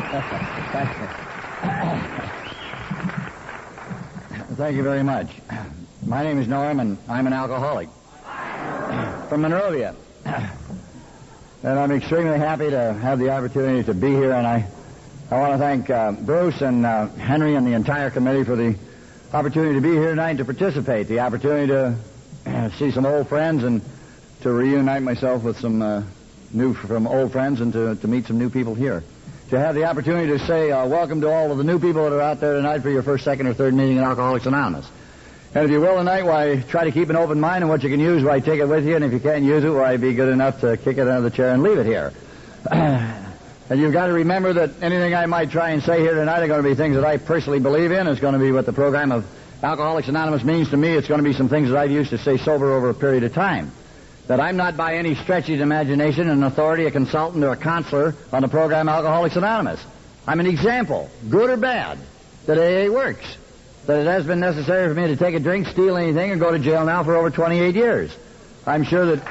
Thank you very much. My name is Norm, and I'm an alcoholic from Monrovia. And I'm extremely happy to have the opportunity to be here, and I want to thank Bruce and Henry and the entire committee for the opportunity to be here tonight and to participate, the opportunity to see some old friends and to reunite myself with some old friends and to meet some new people here. To have the opportunity to say welcome to all of the new people that are out there tonight for your first, second, or third meeting in Alcoholics Anonymous. And if you will tonight, why, try to keep an open mind, and what you can use, why, take it with you, and if you can't use it, why, be good enough to kick it out of the chair and leave it here. And you've got to remember that anything I might try and say here tonight are going to be things that I personally believe in. It's going to be what the program of Alcoholics Anonymous means to me. It's going to be some things that I've used to stay sober over a period of time. That I'm not by any stretch of imagination an authority, a consultant, or a counselor on the program Alcoholics Anonymous. I'm an example, good or bad, that AA works. That it has been necessary for me to take a drink, steal anything, and go to jail now for over 28 years. I'm sure that...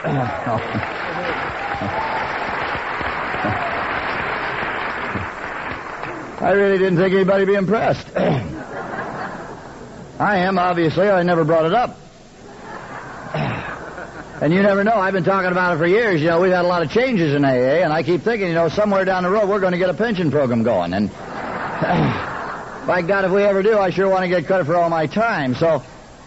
I really didn't think anybody would be impressed. I am, obviously. I never brought it up. And you never know. I've been talking about it for years. You know, we've had a lot of changes in AA, and I keep thinking, somewhere down the road we're going to get a pension program going. And by God, if we ever do, I sure want to get credit for all my time. So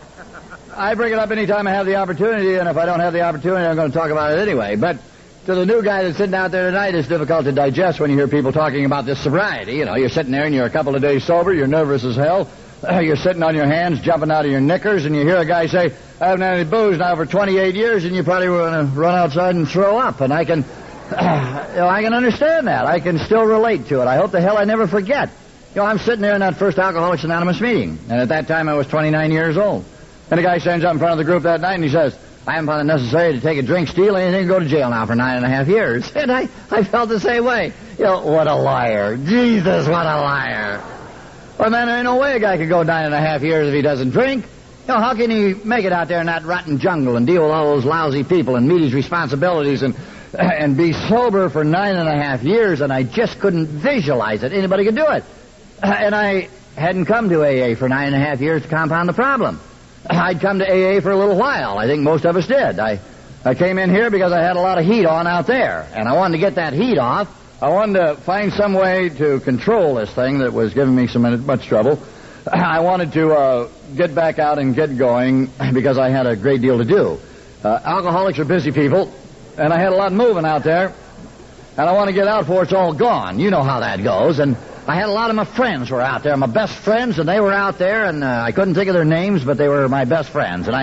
I bring it up anytime I have the opportunity, and if I don't have the opportunity, I'm going to talk about it anyway. But to the new guy that's sitting out there tonight, it's difficult to digest when you hear people talking about this sobriety. You're sitting there and you're a couple of days sober, you're nervous as hell. You're sitting on your hands, jumping out of your knickers, and you hear a guy say, I haven't had any booze now for 28 years, and you probably want to run outside and throw up. And I can understand that. I can still relate to it. I hope the hell I never forget. I'm sitting there in that first Alcoholics Anonymous meeting, and at that time I was 29 years old. And a guy stands up in front of the group that night, and he says, I haven't found it necessary to take a drink, steal anything, and go to jail now for 9.5 years. And I felt the same way. What a liar. Jesus, what a liar. Well, man, there ain't no way a guy could go 9.5 years if he doesn't drink. How can he make it out there in that rotten jungle and deal with all those lousy people and meet his responsibilities and be sober for 9.5 years? And I just couldn't visualize it. Anybody could do it. And I hadn't come to AA for 9.5 years to compound the problem. I'd come to AA for a little while. I think most of us did. I came in here because I had a lot of heat on out there, and I wanted to get that heat off. I wanted to find some way to control this thing that was giving me so much trouble. I wanted to get back out and get going because I had a great deal to do. Alcoholics are busy people, and I had a lot moving out there, and I want to get out before it's all gone. You know how that goes. And I had a lot of my friends were out there, my best friends, and they were out there, and I couldn't think of their names, but they were my best friends. And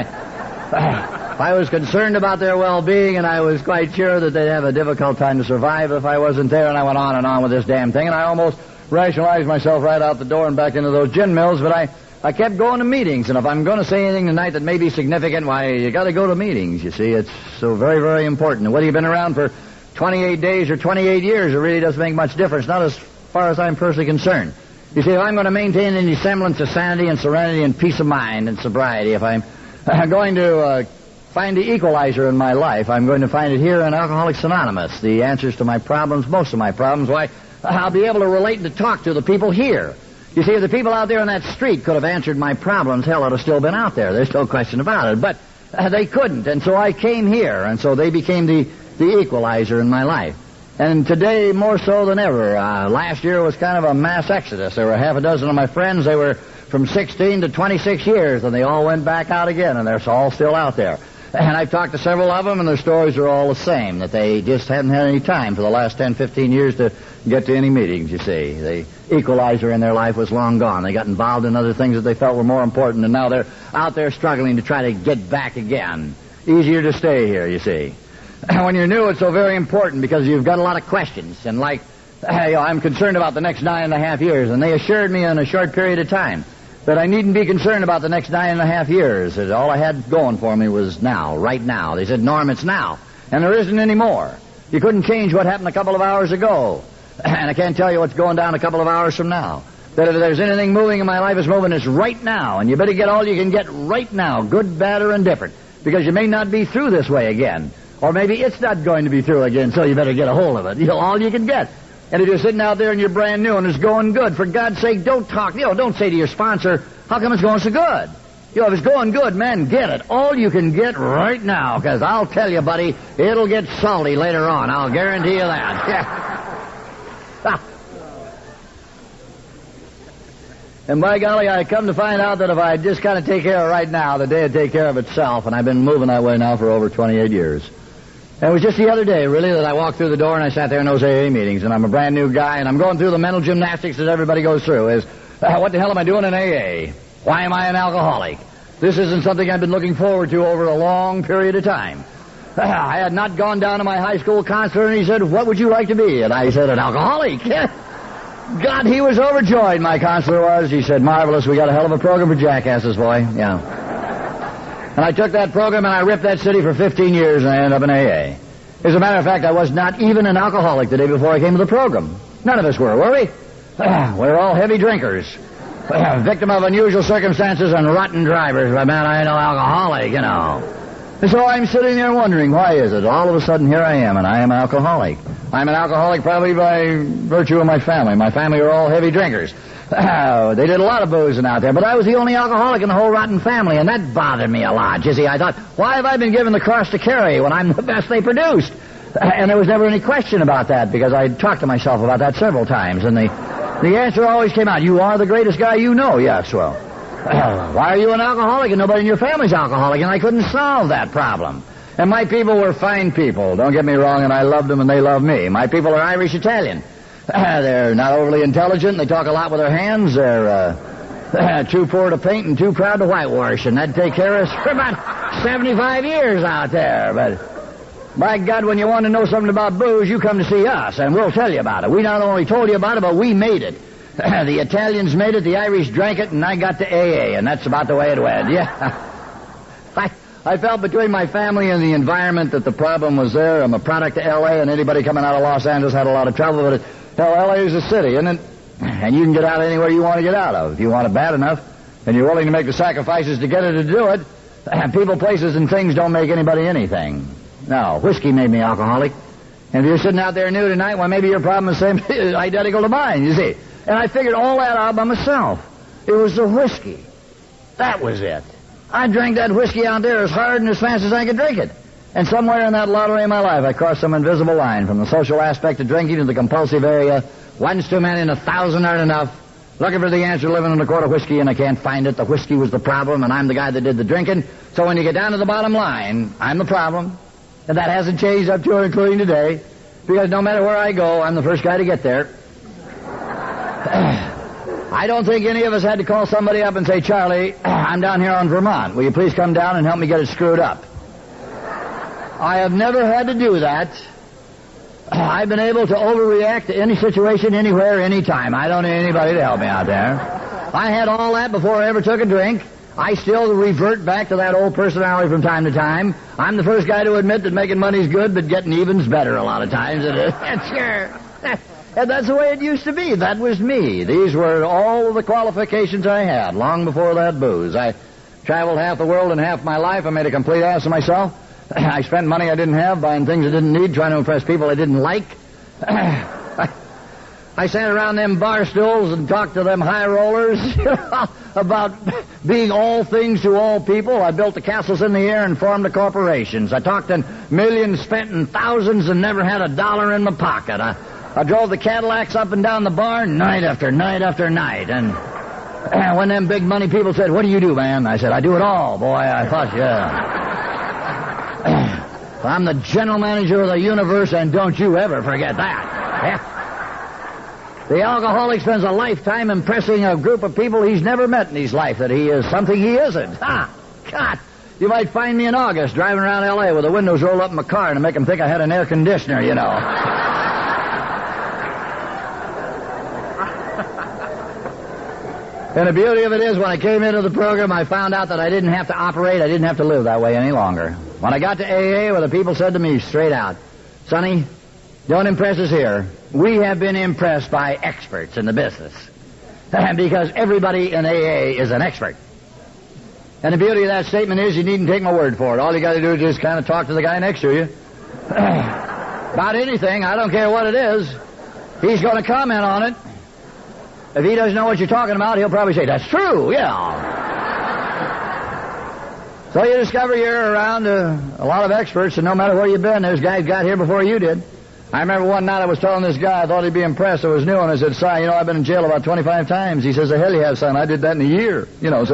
I was concerned about their well-being, and I was quite sure that they'd have a difficult time to survive if I wasn't there, and I went on and on with this damn thing, and I almost rationalized myself right out the door and back into those gin mills, but I kept going to meetings, and if I'm going to say anything tonight that may be significant, why, you got to go to meetings, you see. It's so very, very important. And whether you've been around for 28 days or 28 years, it really doesn't make much difference, not as far as I'm personally concerned. You see, if I'm going to maintain any semblance of sanity and serenity and peace of mind and sobriety, if I'm going to find the equalizer in my life, I'm going to find it here in Alcoholics Anonymous. The answers to my problems, most of my problems, why, I'll be able to relate and to talk to the people here. You see, if the people out there on that street could have answered my problems, hell, it would have still been out there. There's no question about it. But they couldn't, and so I came here, and so they became the equalizer in my life. And today, more so than ever. Last year was kind of a mass exodus. There were half a dozen of my friends. They were from 16 to 26 years, and they all went back out again, and they're all still out there. And I've talked to several of them, and their stories are all the same, that they just hadn't had any time for the last 10, 15 years to get to any meetings, you see. The equalizer in their life was long gone. They got involved in other things that they felt were more important, and now they're out there struggling to try to get back again. Easier to stay here, you see. When you're new, it's so very important because you've got a lot of questions. And like, I'm concerned about the next 9.5 years, and they assured me in a short period of time that I needn't be concerned about the next 9.5 years. That all I had going for me was now, right now. They said, Norm, it's now. And there isn't any more. You couldn't change what happened a couple of hours ago. And I can't tell you what's going down a couple of hours from now. That if there's anything moving in my life, it's moving is right now. And you better get all you can get right now, good, bad, or indifferent. Because you may not be through this way again. Or maybe it's not going to be through again, so you better get a hold of it. All you can get. And if you're sitting out there and you're brand new and it's going good, for God's sake, don't talk. Don't say to your sponsor, how come it's going so good? If it's going good, man, get it. All you can get right now, because I'll tell you, buddy, it'll get salty later on. I'll guarantee you that. Yeah. And by golly, I come to find out that if I just kind of take care of it right now, the day would take care of itself, and I've been moving that way now for over 28 years. And it was just the other day, really, that I walked through the door and I sat there in those AA meetings, and I'm a brand new guy, and I'm going through the mental gymnastics that everybody goes through. What the hell am I doing in AA? Why am I an alcoholic? This isn't something I've been looking forward to over a long period of time. I had not gone down to my high school counselor, and he said, what would you like to be? And I said, an alcoholic. God, he was overjoyed, my counselor was. He said, marvelous, we got a hell of a program for jackasses, boy. Yeah. And I took that program and I ripped that city for 15 years and I ended up in AA. As a matter of fact, I was not even an alcoholic the day before I came to the program. None of us were we? We're all heavy drinkers. Victim of unusual circumstances and rotten drivers. But man, I ain't no alcoholic, And so I'm sitting there wondering, why is it? All of a sudden, here I am, and I am an alcoholic. I'm an alcoholic probably by virtue of my family. My family are all heavy drinkers. They did a lot of boozing out there, but I was the only alcoholic in the whole rotten family, and that bothered me a lot. You see, I thought, why have I been given the cross to carry when I'm the best they produced? And there was never any question about that, because I talked to myself about that several times, and the answer always came out, you are the greatest guy you know. Yes, well, why are you an alcoholic and nobody in your family's alcoholic? And I couldn't solve that problem. And my people were fine people. Don't get me wrong, and I loved them and they loved me. My people are Irish-Italian. They're not overly intelligent. They talk a lot with their hands. They're too poor to paint and too proud to whitewash, and that'd take care of us for about 75 years out there. But by God, when you want to know something about booze, you come to see us, and we'll tell you about it. We not only told you about it, but we made it. The Italians made it, the Irish drank it, and I got to AA, and that's about the way it went. Yeah. I felt between my family and the environment that the problem was there. I'm a product of L.A., and anybody coming out of Los Angeles had a lot of trouble with it. Hell, L.A. is a city, isn't it? And you can get out anywhere you want to get out of. If you want it bad enough, and you're willing to make the sacrifices to get it to do it, people, places, and things don't make anybody anything. No, whiskey made me alcoholic. And if you're sitting out there new tonight, well, maybe your problem is the same, identical to mine, you see. And I figured all that out by myself. It was the whiskey. That was it. I drank that whiskey out there as hard and as fast as I could drink it. And somewhere in that lottery of my life, I crossed some invisible line from the social aspect of drinking to the compulsive area. One's too many and 1,000 aren't enough. Looking for the answer, living in a quart of whiskey, and I can't find it. The whiskey was the problem, and I'm the guy that did the drinking. So when you get down to the bottom line, I'm the problem. And that hasn't changed up to or including today. Because no matter where I go, I'm the first guy to get there. I don't think any of us had to call somebody up and say, Charlie, I'm down here on Vermont. Will you please come down and help me get it screwed up? I have never had to do that. I've been able to overreact to any situation, anywhere, anytime. I don't need anybody to help me out there. I had all that before I ever took a drink. I still revert back to that old personality from time to time. I'm the first guy to admit that making money's good, but getting even's better a lot of times. Sure. And that's the way it used to be. That was me. These were all the qualifications I had long before that booze. I traveled half the world in half my life. I made a complete ass of myself. I spent money I didn't have, buying things I didn't need, trying to impress people I didn't like. I sat around them bar stools and talked to them high rollers about being all things to all people. I built the castles in the air and formed the corporations. I talked in millions spent and thousands and never had a dollar in my pocket. I drove the Cadillacs up and down the bar night after night after night. And when them big money people said, what do you do, man? I said, I do it all, boy. I thought, yeah. I'm the general manager of the universe, and don't you ever forget that. Yeah. The alcoholic spends a lifetime impressing a group of people he's never met in his life that he is something he isn't. God, you might find me in August driving around L.A. with the windows rolled up in my car to make them think I had an air conditioner, you know. And the beauty of it is, when I came into the program, I found out that I didn't have to operate, I didn't have to live that way any longer. When I got to AA, well, the people said to me straight out, Sonny, don't impress us here. We have been impressed by experts in the business. Because everybody in AA is an expert. And the beauty of that statement is you needn't take my word for it. All you got to do is just kind of talk to the guy next to you. About anything, I don't care what it is. He's going to comment on it. If he doesn't know what you're talking about, he'll probably say, that's true, yeah. So you discover you're around a lot of experts, and no matter where you've been, there's guys got here before you did. I remember one night I was telling this guy I thought he'd be impressed. I was new, and I said, Si, I've been in jail about 25 times. He says, the hell you have, son. I did that in a year.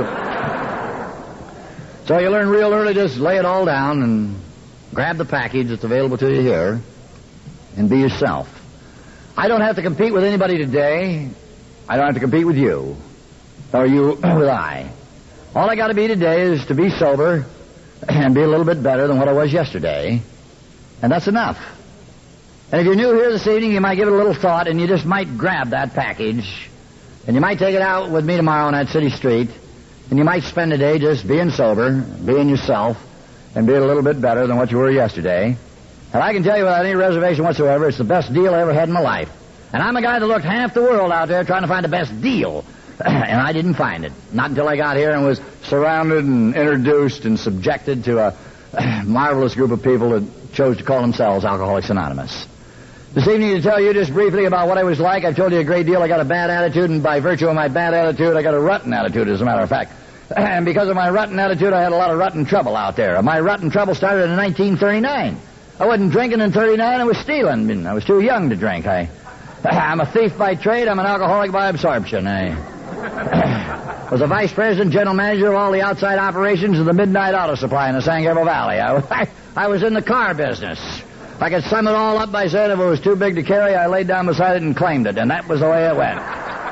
So you learn real early, just lay it all down and grab the package that's available to you here and be yourself. I don't have to compete with anybody today. I don't have to compete with you, or you with I. All I got to be today is to be sober and be a little bit better than what I was yesterday, and that's enough. And if you're new here this evening, you might give it a little thought, and you just might grab that package, and you might take it out with me tomorrow on that city street, and you might spend the day just being sober, being yourself, and being a little bit better than what you were yesterday. And I can tell you without any reservation whatsoever, it's the best deal I ever had in my life. And I'm a guy that looked half the world out there trying to find the best deal. And I didn't find it. Not until I got here and was surrounded and introduced and subjected to a marvelous group of people that chose to call themselves Alcoholics Anonymous. This evening to tell you just briefly about what I was like. I've told you a great deal. I got a bad attitude, and by virtue of my bad attitude, I got a rotten attitude, as a matter of fact. And because of my rotten attitude, I had a lot of rotten trouble out there. My rotten trouble started in 1939. I wasn't drinking in 39, I was stealing. I was too young to drink. I'm a thief by trade. I'm an alcoholic by absorption. I was a vice president, general manager of all the outside operations of the Midnight Auto Supply in the San Gabriel Valley. I was in the car business. I could sum it all up by saying if it was too big to carry, I laid down beside it and claimed it, and that was the way it went.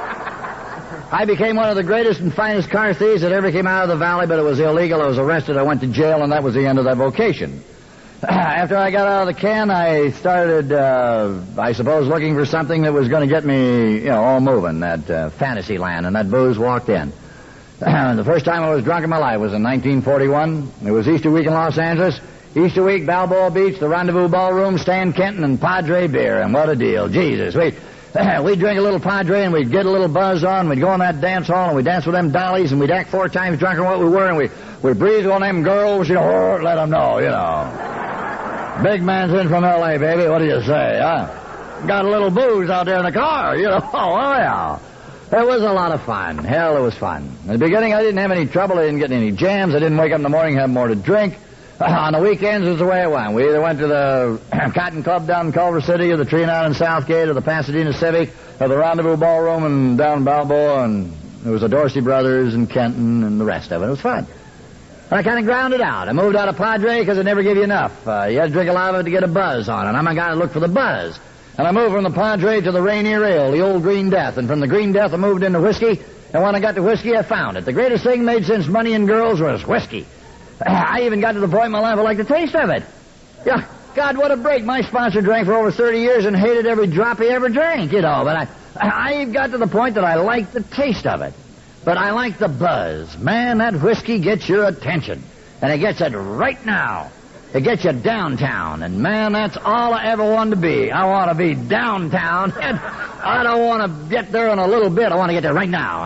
I became one of the greatest and finest car thieves that ever came out of the valley, but it was illegal. I was arrested. I went to jail, and that was the end of that vocation. After I got out of the can, I started, I suppose, looking for something that was going to get me, all moving, that fantasy land, and that booze walked in. The first time I was drunk in my life was in 1941. It was Easter week in Los Angeles. Easter week, Balboa Beach, the Rendezvous Ballroom, Stan Kenton, and Padre beer, and what a deal. Jesus, we'd drink a little Padre, and we'd get a little buzz on, we'd go in that dance hall, and we'd dance with them dollies, and we'd act 4 times drunker than what we were, and we'd breathe on them girls, let them know, Big man's in from L.A., baby. What do you say, huh? Got a little booze out there in the car, Oh, yeah. It was a lot of fun. Hell, it was fun. In the beginning, I didn't have any trouble. I didn't get any jams. I didn't wake up in the morning and have more to drink. On the weekends, it was the way it went. We either went to the Cotton Club down in Culver City, or the Treenon in Southgate, or the Pasadena Civic, or the Rendezvous Ballroom and down in Balboa, and there was the Dorsey Brothers and Kenton and the rest of it. It was fun. And I kind of ground it out. I moved out of Padre because it never gave you enough. You had to drink a lot of it to get a buzz on it. I'm a guy that looked for the buzz. And I moved from the Padre to the Rainier Ale, the old Green Death. And from the Green Death, I moved into whiskey. And when I got to whiskey, I found it. The greatest thing made since money and girls was whiskey. I even got to the point in my life I liked the taste of it. Yeah, God, what a break. My sponsor drank for over 30 years and hated every drop he ever drank, But I got to the point that I liked the taste of it. But I like the buzz. Man, that whiskey gets your attention. And it gets it right now. It gets you downtown. And, man, that's all I ever wanted to be. I want to be downtown. And I don't want to get there in a little bit. I want to get there right now.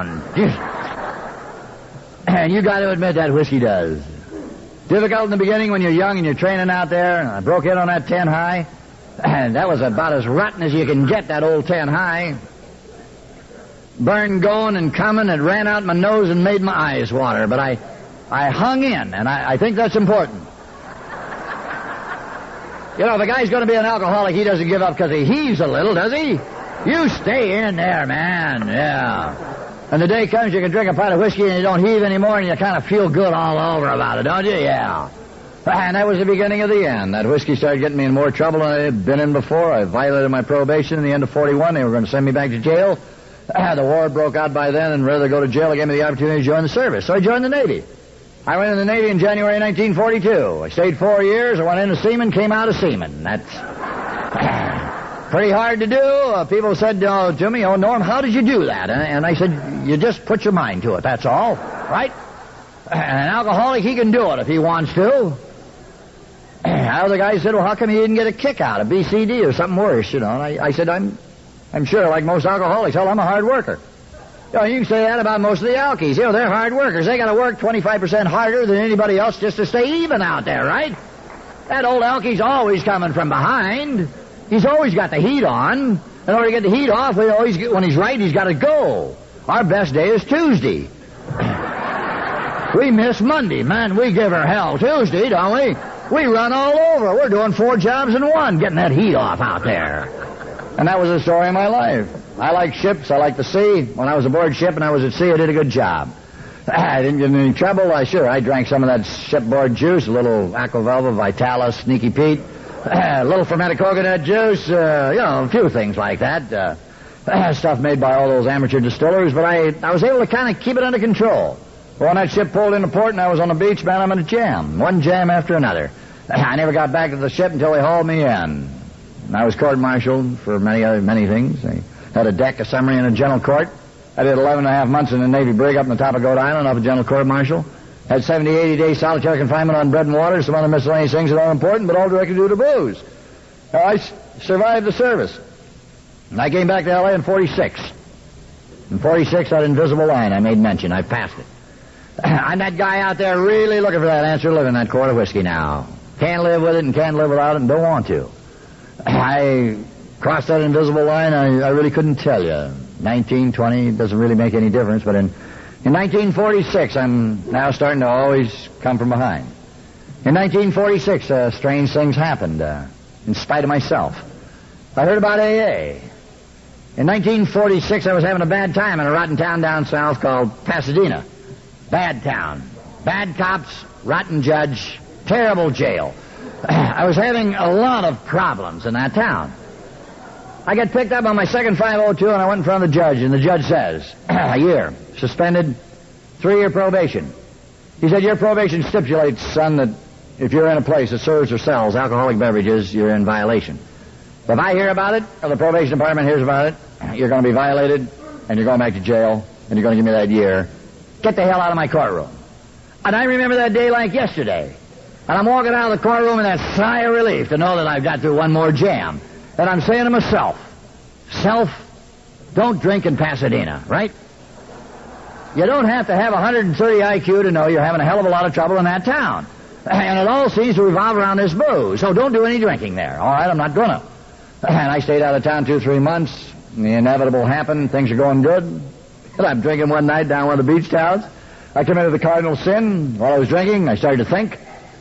And you got to admit that whiskey does. Difficult in the beginning when you're young and you're training out there. And I broke in on that 10 high. And that was about as rotten as you can get, that old 10 high. Burned going and coming, it ran out my nose and made my eyes water. But I hung in, and I think that's important. If a guy's going to be an alcoholic, he doesn't give up because he heaves a little, does he? You stay in there, man, yeah. And the day comes you can drink a pint of whiskey and you don't heave anymore and you kind of feel good all over about it, don't you? Yeah. And that was the beginning of the end. That whiskey started getting me in more trouble than I had been in before. I violated my probation in the end of 41. They were going to send me back to jail. The war broke out by then, and rather than go to jail, they gave me the opportunity to join the service. So I joined the Navy. I went in the Navy in January 1942. I stayed 4 years. I went into seaman, came out as seaman. That's pretty hard to do. People said to me, Norm, how did you do that? And I said, you just put your mind to it, that's all, right? And an alcoholic, he can do it if he wants to. Other guys said, well, how come he didn't get a kick out of BCD or something worse, And I said, I'm sure, like most alcoholics, hell, I'm a hard worker. You can say that about most of the alkies. They're hard workers. They got to work 25% harder than anybody else just to stay even out there, right? That old alkie's always coming from behind. He's always got the heat on. In order to get the heat off, when he's right, he's got to go. Our best day is Tuesday. We miss Monday. Man, we give her hell Tuesday, don't we? We run all over. We're doing 4 jobs in one, getting that heat off out there. And that was the story of my life. I like ships. I like the sea. When I was aboard ship and I was at sea, I did a good job. I didn't get in any trouble. I drank some of that shipboard juice, a little Aquavelva, Vitalis, Sneaky Pete, a little fermented coconut juice, a few things like that. Stuff made by all those amateur distillers, but I was able to kind of keep it under control. But when that ship pulled into port and I was on the beach, man, I'm in a jam. One jam after another. I never got back to the ship until they hauled me in. And I was court-martialed for many things. I had a deck, a summary, and a general court. I did 11 and a half months in the Navy brig up on the top of Goat Island off a general court-martial. Had 70, 80 days solitary confinement on bread and water, some other miscellaneous things that aren't important, but all directly due to booze. I survived the service. And I came back to L.A. in 46. In 46, that invisible line I made mention. I passed it. I'm that guy out there really looking for that answer to live in that quart of whiskey now. Can't live with it and can't live without it and don't want to. I crossed that invisible line, I really couldn't tell you. 19, 20, doesn't really make any difference, but in 1946, I'm now starting to always come from behind. In 1946, strange things happened, in spite of myself. I heard about AA. In 1946, I was having a bad time in a rotten town down south called Pasadena. Bad town. Bad cops, rotten judge, terrible jail. I was having a lot of problems in that town. I got picked up on my second 502 and I went in front of the judge, and the judge says, a year, suspended, 3-year probation. He said, your probation stipulates, son, that if you're in a place that serves or sells alcoholic beverages, you're in violation. If I hear about it, or the probation department hears about it, you're going to be violated, and you're going back to jail, and you're going to give me that year. Get the hell out of my courtroom. And I remember that day like yesterday. And I'm walking out of the courtroom in that sigh of relief to know that I've got through one more jam. And I'm saying to myself, self, don't drink in Pasadena, right? You don't have to have 130 IQ to know you're having a hell of a lot of trouble in that town. And it all seems to revolve around this booze. So don't do any drinking there. All right, I'm not going to. And I stayed out of town 2-3 months. The inevitable happened. Things are going good. And I'm drinking one night down one of the beach towns. I committed the cardinal sin. While I was drinking, I started to think.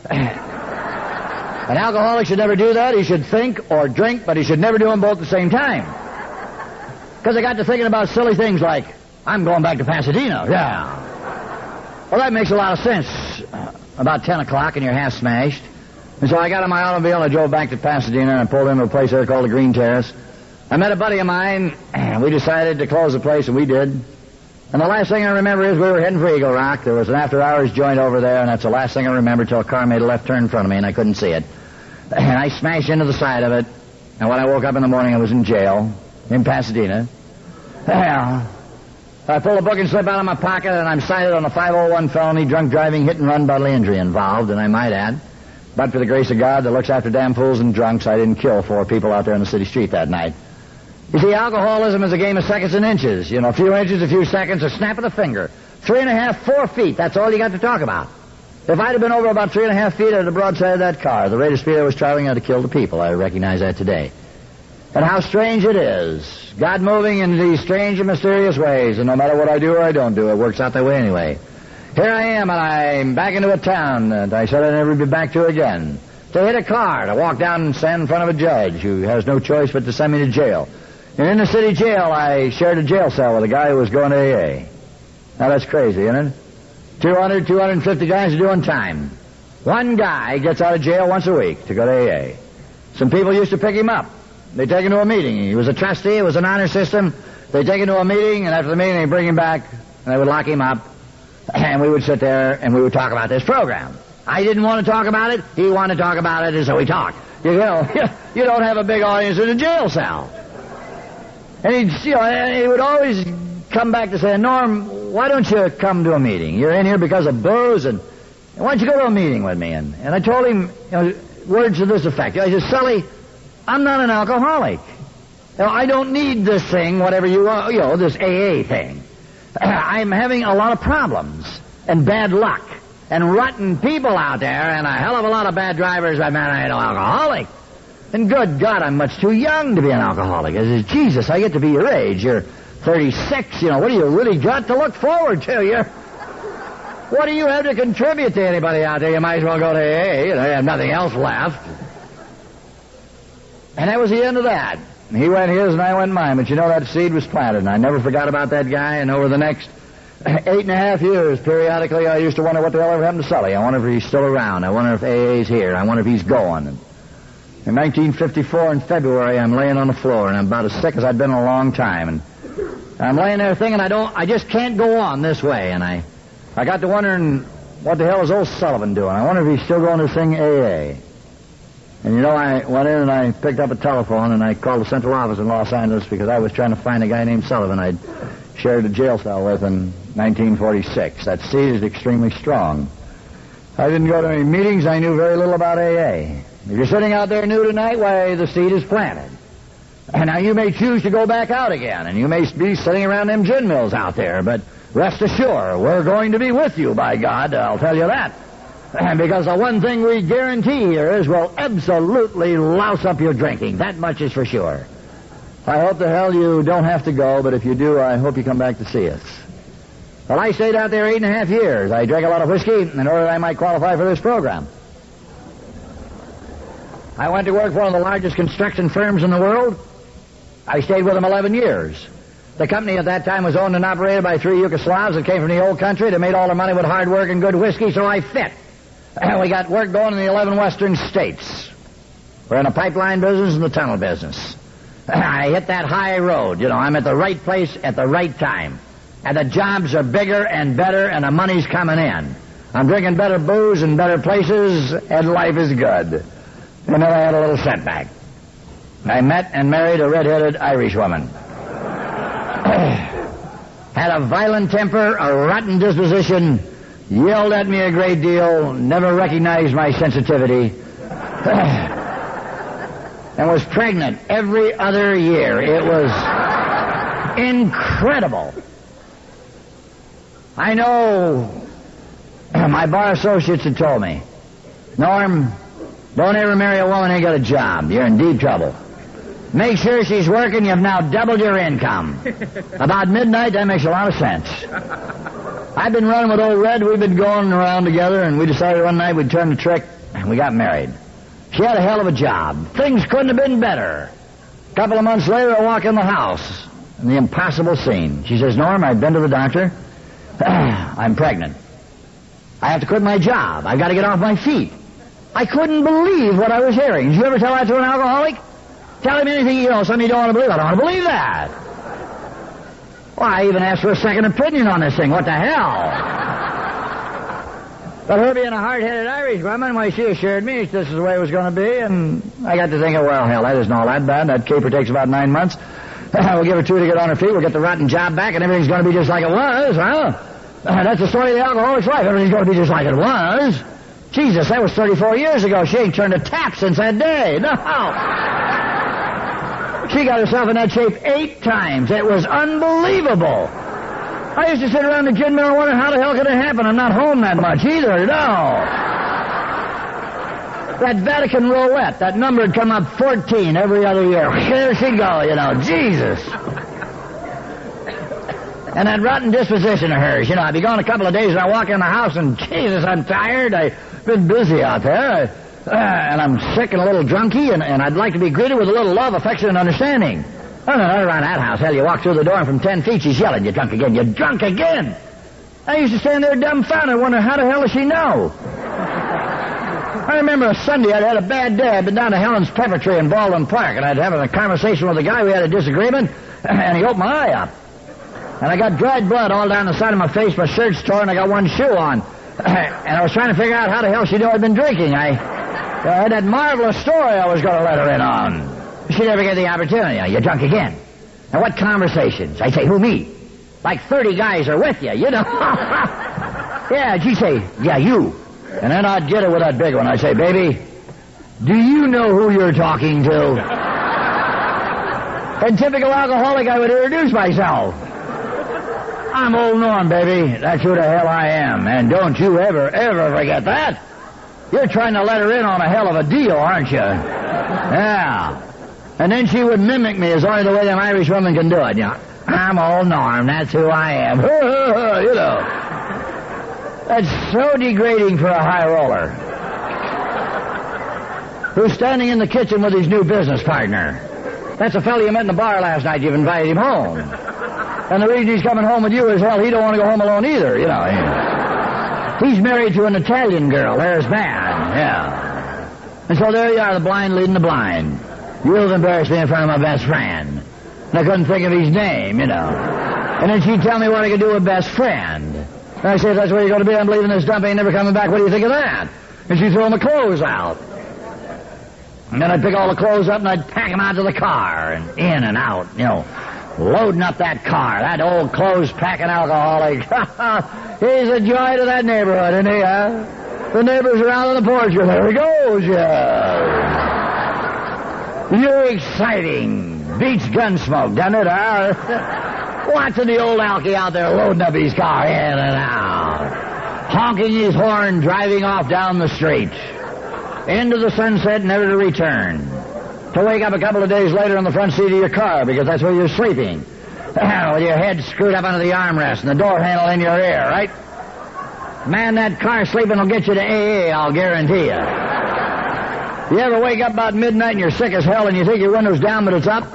An alcoholic should never do that. He should think or drink, but he should never do them both at the same time. Because I got to thinking about silly things like, I'm going back to Pasadena. Yeah. Well, that makes a lot of sense. About 10 o'clock and you're half smashed. And so I got in my automobile and I drove back to Pasadena and I pulled into a place there called the Green Terrace. I met a buddy of mine and we decided to close the place, and we did. And the last thing I remember is we were heading for Eagle Rock. There was an after-hours joint over there, and that's the last thing I remember till a car made a left turn in front of me, and I couldn't see it. And I smashed into the side of it, and when I woke up in the morning, I was in jail in Pasadena. Well, I pulled a book and slip out of my pocket, and I'm cited on a 501 felony, drunk driving, hit and run, bodily injury involved, and I might add, but for the grace of God that looks after damn fools and drunks, I didn't kill 4 people out there in the city street that night. You see, alcoholism is a game of seconds and inches. You know, a few inches, a few seconds, a snap of the finger. 3.5, 4 feet, that's all you got to talk about. If I'd have been over about 3.5 feet at the broadside of that car, the rate of speed I was traveling, I'd have killed the people. I recognize that today. And how strange it is. God moving in these strange and mysterious ways, and no matter what I do or I don't do, it works out that way anyway. Here I am, and I'm back into a town that I said I'd never be back to again. To hit a car, to walk down and stand in front of a judge who has no choice but to send me to jail. And in the city jail, I shared a jail cell with a guy who was going to AA. Now, that's crazy, isn't it? 200, 250 guys are doing time. One guy gets out of jail once a week to go to AA. Some people used to pick him up. They take him to a meeting. He was a trustee. It was an honor system. They take him to a meeting, and after the meeting, they bring him back, and they would lock him up, and we would sit there, and we would talk about this program. I didn't want to talk about it. He wanted to talk about it, and so we talked. You know, you don't have a big audience in a jail cell. And he would always come back to say, Norm, why don't you come to a meeting? You're in here because of booze, and why don't you go to a meeting with me? And I told him, words to this effect. I said, Sully, I'm not an alcoholic. I don't need this thing, whatever this AA thing. I'm having a lot of problems and bad luck and rotten people out there and a hell of a lot of bad drivers. I mean, I ain't no alcoholic. And good God, I'm much too young to be an alcoholic. I says, Jesus, I get to be your age. You're 36. What do you really got to look forward to? What do you have to contribute to anybody out there? You might as well go to AA. You have nothing else left. And that was the end of that. He went his and I went mine. But that seed was planted, and I never forgot about that guy. And over the next 8.5 years, periodically, I used to wonder what the hell ever happened to Sully. I wonder if he's still around. I wonder if AA's here. I wonder if he's going. And in 1954, in February, I'm laying on the floor, and I'm about as sick as I've been in a long time. And I'm laying there thinking I just can't go on this way. And I got to wondering, what the hell is old Sullivan doing? I wonder if he's still going to sing AA. And I went in and I picked up a telephone and I called the central office in Los Angeles because I was trying to find a guy named Sullivan I'd shared a jail cell with in 1946. That seed is extremely strong. I didn't go to any meetings. I knew very little about AA. If you're sitting out there new tonight, why, the seed is planted. And now you may choose to go back out again, and you may be sitting around them gin mills out there, but rest assured, we're going to be with you, by God, I'll tell you that. Because the one thing we guarantee here is we'll absolutely louse up your drinking. That much is for sure. I hope the hell you don't have to go, but if you do, I hope you come back to see us. Well, I stayed out there 8.5 years. I drank a lot of whiskey in order that I might qualify for this program. I went to work for one of the largest construction firms in the world. I stayed with them 11 years. The company at that time was owned and operated by 3 Yugoslavs that came from the old country. They made all their money with hard work and good whiskey, so I fit. We got work going in the 11 western states. We're in the pipeline business and the tunnel business. I hit that high road. I'm at the right place at the right time. And the jobs are bigger and better, and the money's coming in. I'm drinking better booze in better places, and life is good. And then I had a little setback. I met and married a red-headed Irish woman. Had a violent temper, a rotten disposition, yelled at me a great deal, never recognized my sensitivity, and was pregnant every other year. It was incredible. I know my bar associates had told me, Norm, don't ever marry a woman who ain't got a job. You're in deep trouble. Make sure she's working. You've now doubled your income. About midnight, that makes a lot of sense. I've been running with old Red. We've been going around together, and we decided one night we'd turn the trick, and we got married. She had a hell of a job. Things couldn't have been better. A couple of months later, I walk in the house, and the impossible scene. She says, Norm, I've been to the doctor. I'm pregnant. I have to quit my job. I've got to get off my feet. I couldn't believe what I was hearing. Did you ever tell that to an alcoholic? Tell him anything, something you don't want to believe. I don't want to believe that. Well, I even asked for a second opinion on this thing. What the hell? But her being a hard-headed Irish woman, why, she assured me this is the way it was going to be, and I got to thinking, well, hell, that isn't all that bad. That caper takes about 9 months. We'll give her 2 to get on her feet. We'll get the rotten job back, and everything's going to be just like it was, huh? That's the story of the alcoholic's life. Everything's going to be just like it was. Jesus, that was 34 years ago. She ain't turned a tap since that day. No. She got herself in that shape 8 times. It was unbelievable. I used to sit around the gin mill and wonder how the hell could it happen. I'm not home that much either, no. That Vatican roulette, that number would come up 14 every other year. There she'd go, Jesus. And that rotten disposition of hers, I'd be gone a couple of days and I walk in the house and, Jesus, I'm tired. I've been busy out there. And I'm sick and a little drunky, and I'd like to be greeted with a little love, affection, and understanding. Oh, no, not around that house. Hell, you walk through the door, and from 10 feet, she's yelling, you're drunk again, you're drunk again. I used to stand there dumbfounded, wondering, how the hell does she know? I remember a Sunday, I'd had a bad day. I'd been down to Helen's Pepper Tree in Baldwin Park, and I'd having a conversation with a guy. We had a disagreement, and he opened my eye up. And I got dried blood all down the side of my face, my shirt's torn, and I got one shoe on. And I was trying to figure out how the hell she knew I'd been drinking. I had that marvelous story I was going to let her in on. She never gave the opportunity. You're drunk again. And what conversations? I say, who, me? Like 30 guys are with you, Yeah, she'd say, yeah, you. And then I'd get her with that big one. I'd say, baby, do you know who you're talking to? In typical alcoholic, I would introduce myself. I'm old Norm, baby. That's who the hell I am. And don't you ever, ever forget that. You're trying to let her in on a hell of a deal, aren't you? Yeah. And then she would mimic me as only the way them Irish women can do it. You know, I'm old Norm, that's who I am. You know. That's so degrading for a high roller who's standing in the kitchen with his new business partner. That's a fellow you met in the bar last night. You've invited him home. And the reason he's coming home with you is, hell, he don't want to go home alone either, you know. He's married to an Italian girl. There's bad, yeah. And so there you are, the blind leading the blind. You've embarrassed me in front of my best friend. And I couldn't think of his name, you know. And then she'd tell me what I could do with best friend. And I say, if that's where you're going to be, I'm leaving this dump, ain't never coming back. What do you think of that? And she'd throw my clothes out. And then I'd pick all the clothes up and I'd pack them out to the car and in and out, you know, loading up that car. That old clothes-packing alcoholic. He's a joy to that neighborhood, isn't he, huh? The neighbors around on the porch, there he goes, yeah. You're exciting. Beats Gunsmoke, doesn't it, huh? Watching the old alky out there loading up his car in and out. Honking his horn, driving off down the street. Into the sunset, never to return. To wake up a couple of days later on the front seat of your car, because that's where you're sleeping. With your head screwed up under the armrest and the door handle in your ear, right? Man, that car sleeping will get you to AA, I'll guarantee you. You ever wake up about midnight and you're sick as hell and you think your window's down but it's up?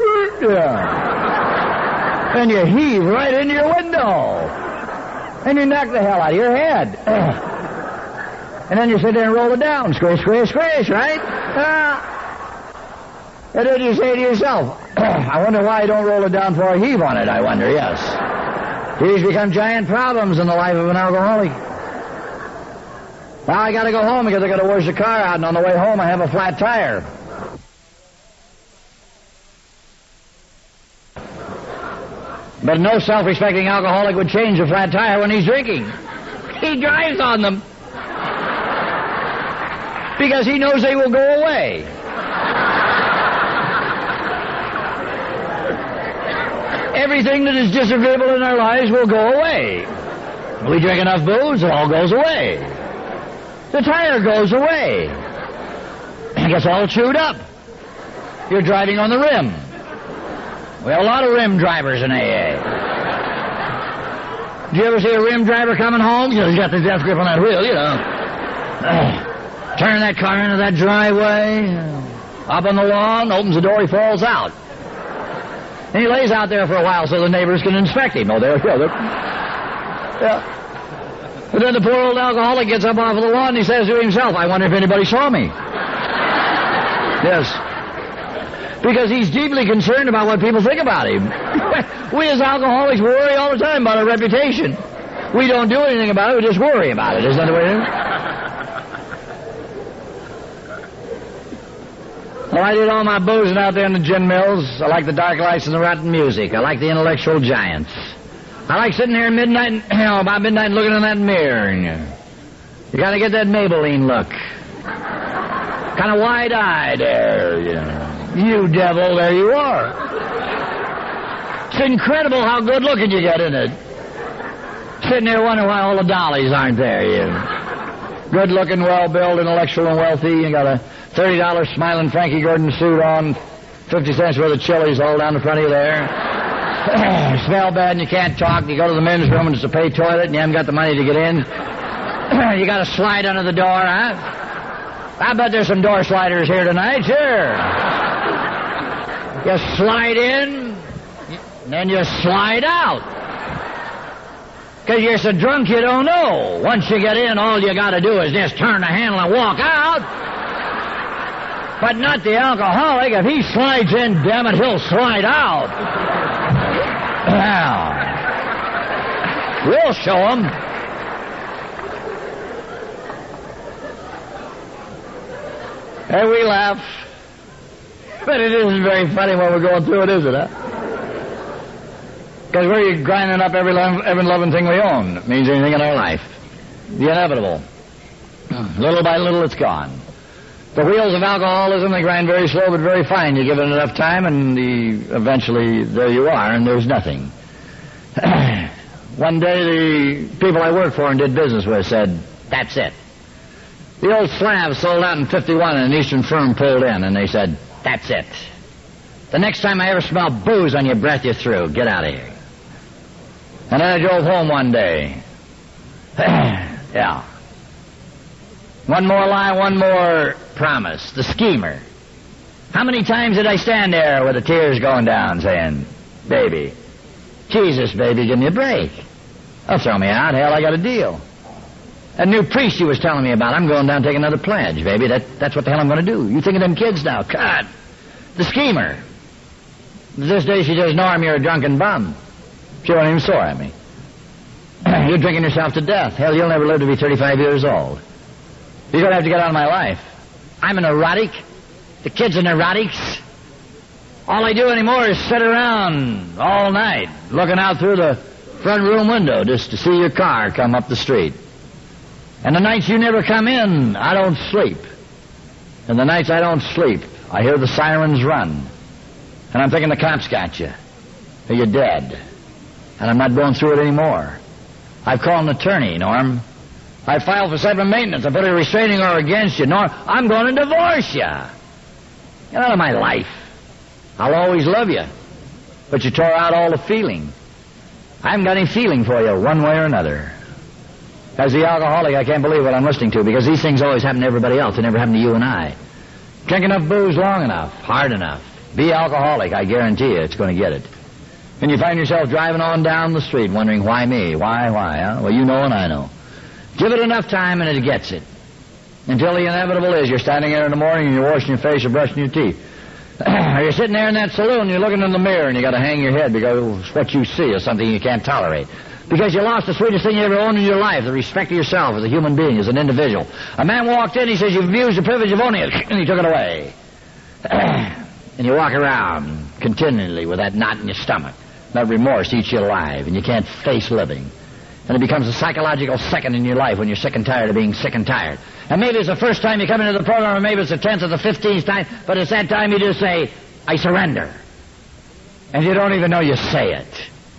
Yeah. And you heave right into your window. And you knock the hell out of your head. And then you sit there and roll it down. Squish, squish, squish, right? And then you say to yourself, I wonder why I don't roll it down before I heave on it, I wonder, yes. These become giant problems in the life of an alcoholic. Now I gotta go home because I gotta wash the car out, and on the way home I have a flat tire. But no self-respecting alcoholic would change a flat tire when he's drinking. He drives on them. Because he knows they will go away. Everything that is disagreeable in our lives will go away. We drink enough booze, it all goes away. The tire goes away. It gets all chewed up. You're driving on the rim. We have a lot of rim drivers in AA. Did you ever see a rim driver coming home? He's got the death grip on that wheel, you know. Turn that car into that driveway, up on the lawn, opens the door, he falls out. And he lays out there for a while so the neighbors can inspect him. Oh, there we go. Yeah. But then the poor old alcoholic gets up off of the lawn and he says to himself, I wonder if anybody saw me. Yes. Because he's deeply concerned about what people think about him. We as alcoholics worry all the time about our reputation. We don't do anything about it, we just worry about it. Isn't that the way it is? Well, I did all my boozing out there in the gin mills. I like the dark lights and the rotten music. I like the intellectual giants. I like sitting here at midnight, about midnight looking in that mirror. And you got to get that Maybelline look. Kind of wide-eyed there, You devil, there you are. It's incredible how good-looking you get, isn't it? Sitting there wondering why all the dollies aren't there, Good-looking, well-built, intellectual, and wealthy. You got a $30 smiling Frankie Gordon suit on, 50 cents worth of chilies all down the front of you there. Smell bad and you can't talk. You go to the men's room and it's a pay toilet and you haven't got the money to get in. You got to slide under the door, huh? I bet there's some door sliders here tonight, sure. You slide in, and then you slide out. Because you're so drunk you don't know. Once you get in, all you got to do is just turn the handle and walk out. But not the alcoholic. If he slides in, damn it, he'll slide out. Now, we'll show him. And we laugh. But it isn't very funny when we're going through it, is it, huh? Because we're grinding up every loving thing we own. It means anything in our life. The inevitable. Little by little, it's gone. The wheels of alcoholism, they grind very slow but very fine. You give it enough time and eventually there you are and there's nothing. One day the people I worked for and did business with said, that's it. The old Slav sold out in 51 and an Eastern firm pulled in, and they said, "That's it. The next time I ever smell booze on your breath, you're through. Get out of here." And then I drove home one day. Yeah. One more lie, one more promise. The schemer. How many times did I stand there with the tears going down saying, "Baby, Jesus, baby, give me a break. Don't throw me out. Hell, I got a deal. That new priest you was telling me about, I'm going down and take another pledge, baby. That's what the hell I'm going to do. You think of them kids now. God. The schemer. This day she says, "Norm, you're a drunken bum." She wasn't even sore at me. "You're drinking yourself to death. Hell, you'll never live to be 35 years old. You're going to have to get out of my life. I'm a neurotic. The kids are neurotics. All I do anymore is sit around all night looking out through the front room window just to see your car come up the street. And the nights you never come in, I don't sleep. And the nights I don't sleep, I hear the sirens run. And I'm thinking the cops got you. Or you're dead. And I'm not going through it anymore. I've called an attorney, Norm. I filed for separate maintenance. I put a restraining order against you. Norm, I'm going to divorce you. Get out of my life. I'll always love you. But you tore out all the feeling. I haven't got any feeling for you one way or another. As the alcoholic, I can't believe what I'm listening to, because these things always happen to everybody else. They never happen to you and I. Drink enough booze long enough, hard enough. Be alcoholic, I guarantee you it's going to get it. And you find yourself driving on down the street wondering, why me? Why, huh? Well, you know and I know. Give it enough time and it gets it. Until the inevitable is you're standing there in the morning and you're washing your face or brushing your teeth. Or you're sitting there in that saloon and you're looking in the mirror and you got to hang your head because what you see is something you can't tolerate. Because you lost the sweetest thing you ever owned in your life, the respect of yourself as a human being, as an individual. A man walked in, he says, "You've abused the privilege of owning it," and he took it away. And you walk around continually with that knot in your stomach. That remorse eats you alive, and you can't face living. And it becomes a psychological second in your life when you're sick and tired of being sick and tired. And maybe it's the first time you come into the program, or maybe it's the 10th or the 15th time, but it's that time you just say, "I surrender." And you don't even know you say it.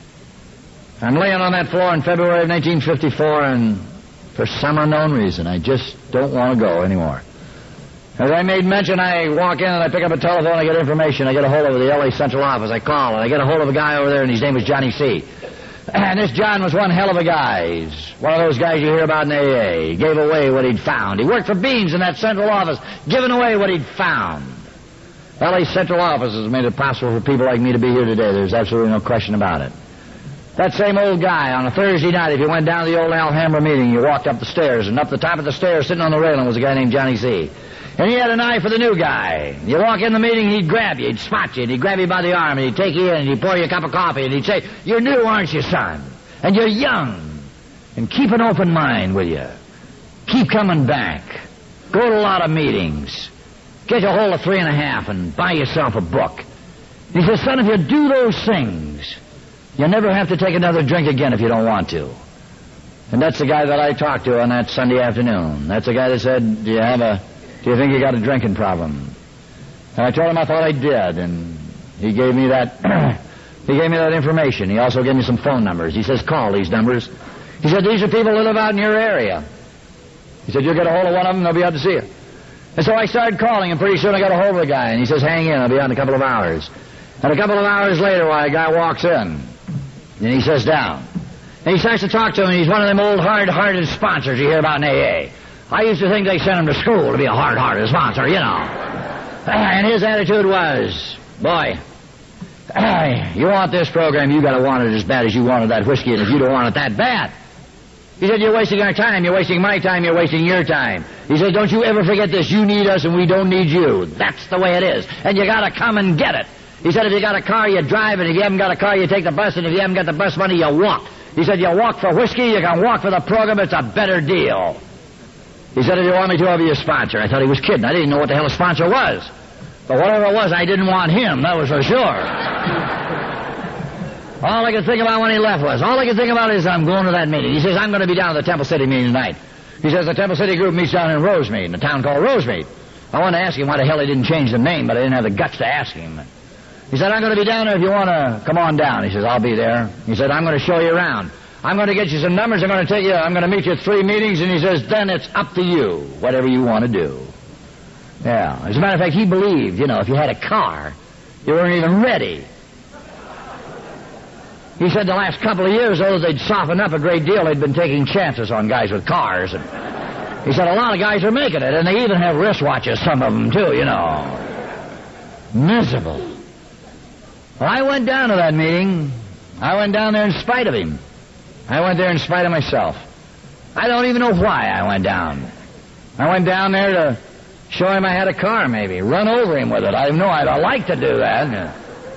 I'm laying on that floor in February of 1954, and for some unknown reason, I just don't want to go anymore. As I made mention, I walk in and I pick up a telephone, I get information, I get a hold of the L.A. Central Office, I call, and I get a hold of a guy over there, and his name was Johnny C. And this John was one hell of a guy. He's one of those guys you hear about in AA. He gave away what he'd found. He worked for Beans in that Central Office, giving away what he'd found. L.A. Central Office has made it possible for people like me to be here today. There's absolutely no question about it. That same old guy, on a Thursday night, if you went down to the old Alhambra meeting, you walked up the stairs, and up the top of the stairs, sitting on the railing, was a guy named Johnny C. And he had an eye for the new guy. You walk in the meeting, he'd grab you, he'd spot you, and he'd grab you by the arm, and he'd take you in, and he'd pour you a cup of coffee, and he'd say, "You're new, aren't you, son? And you're young. And keep an open mind with you. Keep coming back. Go to a lot of meetings. Get a hold of 3.5 and buy yourself a book." He says, "Son, if you do those things, you'll never have to take another drink again if you don't want to." And that's the guy that I talked to on that Sunday afternoon. That's the guy that said, do you think you got a drinking problem? And I told him I thought I did, and he gave me that information. He also gave me some phone numbers. He says, "Call these numbers." He said, "These are people who live out in your area." He said, "You'll get a hold of one of them, they'll be out to see you." And so I started calling, and pretty soon I got a hold of the guy, and he says, "Hang in, I'll be out in a couple of hours." And a couple of hours later, a guy walks in, and he sits down. And he starts to talk to him, and he's one of them old hard-hearted sponsors you hear about in AA. I used to think they sent him to school to be a hard-hearted sponsor, you know. And his attitude was, "Boy, you want this program, you got to want it as bad as you wanted that whiskey, and if you don't want it that bad." He said, "You're wasting our time, you're wasting my time, you're wasting your time." He said, "Don't you ever forget this, you need us and we don't need you. That's the way it is, and you got to come and get it." He said, "If you got a car, you drive, and if you haven't got a car, you take the bus, and if you haven't got the bus money, you walk." He said, "You walk for whiskey, you can walk for the program, it's a better deal." He said, "If you want me to, I'll be your sponsor." I thought he was kidding. I didn't know what the hell a sponsor was. But whatever it was, I didn't want him, that was for sure. All I could think about when he left was, I'm going to that meeting. He says, "I'm going to be down at the Temple City meeting tonight." He says, "The Temple City group meets down in Rosemead, in a town called Rosemead." I wanted to ask him why the hell he didn't change the name, but I didn't have the guts to ask him. He said, "I'm going to be down there if you want to come on down." He says, "I'll be there." He said, "I'm going to show you around. I'm going to get you some numbers. I'm going to meet you at 3 meetings. And he says, then it's up to you, whatever you want to do. Yeah. As a matter of fact, he believed, if you had a car, you weren't even ready. He said the last couple of years, though, they'd softened up a great deal. They'd been taking chances on guys with cars. And he said a lot of guys are making it, and they even have wristwatches, some of them, too, Miserable. Well, I went down to that meeting. I went down there in spite of him. I went there in spite of myself. I don't even know why I went down. I went down there to show him I had a car, maybe. Run over him with it. I know I'd like to do that.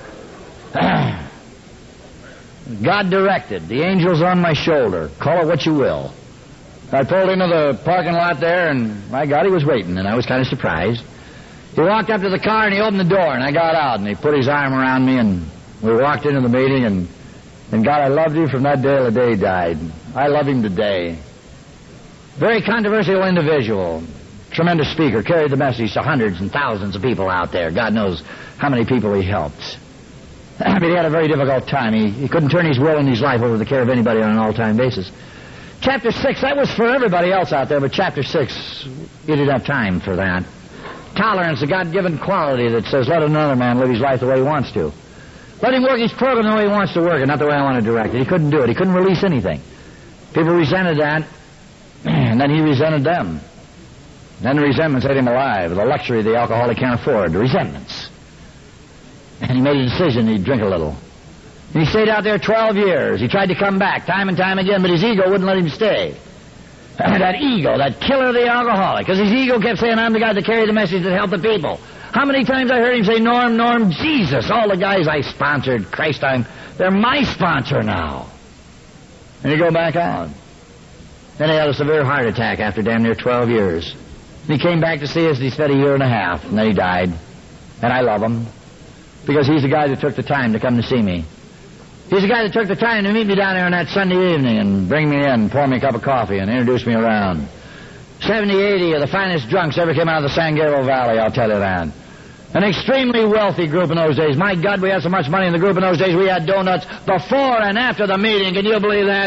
God directed. The angel's on my shoulder. Call it what you will. I pulled into the parking lot there, and my God, he was waiting, and I was kind of surprised. He walked up to the car, and he opened the door, and I got out, and he put his arm around me, and we walked into the meeting, and God, I loved him from that day till the day he died. I love him today. Very controversial individual. Tremendous speaker. Carried the message to hundreds and thousands of people out there. God knows how many people he helped. But he had a very difficult time. He couldn't turn his will and his life over to the care of anybody on an all-time basis. Chapter 6, that was for everybody else out there, but Chapter 6, you didn't have time for that. Tolerance, a God-given quality that says, let another man live his life the way he wants to. Let him work his program the way he wants to work it, not the way I want to direct it. He couldn't do it. He couldn't release anything. People resented that, and then he resented them. Then the resentments ate him alive. The luxury the alcoholic can't afford. The resentments. And he made a decision he'd drink a little. And he stayed out there 12 years. He tried to come back time and time again, but his ego wouldn't let him stay. That ego, that killer of the alcoholic. Because his ego kept saying, I'm the guy that carry the message that helped the people. How many times I heard him say, Norm, Jesus, all the guys I sponsored, Christ, they're my sponsor now. And he go back out. Then he had a severe heart attack after damn near 12 years. And he came back to see us, and he spent a year and a half, and then he died. And I love him. Because he's the guy that took the time to come to see me. He's the guy that took the time to meet me down there on that Sunday evening and bring me in, pour me a cup of coffee, and introduce me around. 70, 80 of the finest drunks ever came out of the San Gabriel Valley, I'll tell you that. An extremely wealthy group in those days. My God, we had so much money in the group in those days, we had donuts before and after the meeting. Can you believe that?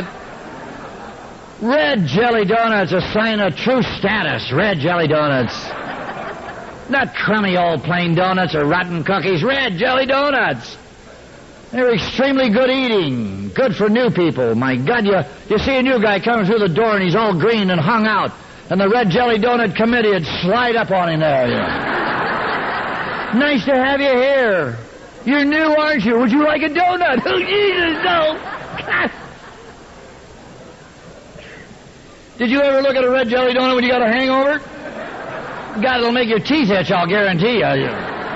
Red jelly donuts, a sign of true status. Red jelly donuts. Not crummy old plain donuts or rotten cookies. Red jelly donuts. They're extremely good eating. Good for new people. My God, you see a new guy coming through the door and he's all green and hung out. And the Red Jelly Donut Committee would slide up on him there. Nice to have you here. You're new, aren't you? Would you like a donut? Oh, Jesus, no. Did you ever look at a red jelly donut when you got a hangover? God, it'll make your teeth itch, I'll guarantee you.